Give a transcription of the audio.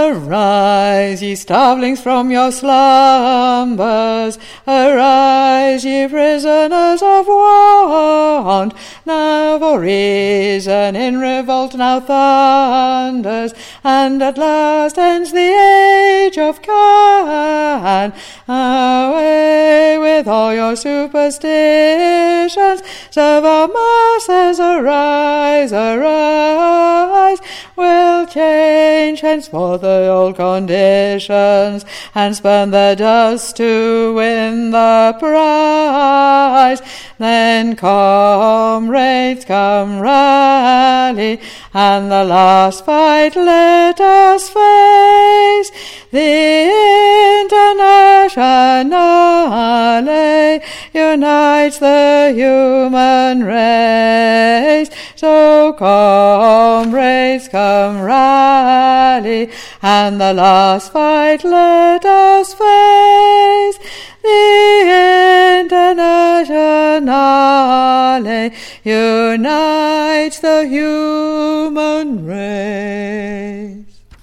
Arise, ye starvelings, from your slumbers. Arise, ye prisoners of want. Now for reason in revolt now thunders, and at last ends the age of Can. Away with all your superstitions, serve our masses. Arise, arise. We'll change henceforth the old conditions, and spurn the dust to win the prize. Then, comrades, come rally, and the last fight let us face. The Internationale unites the human race. So, comrades, come rally, and the last fight let us face. The Internationale unites the human race.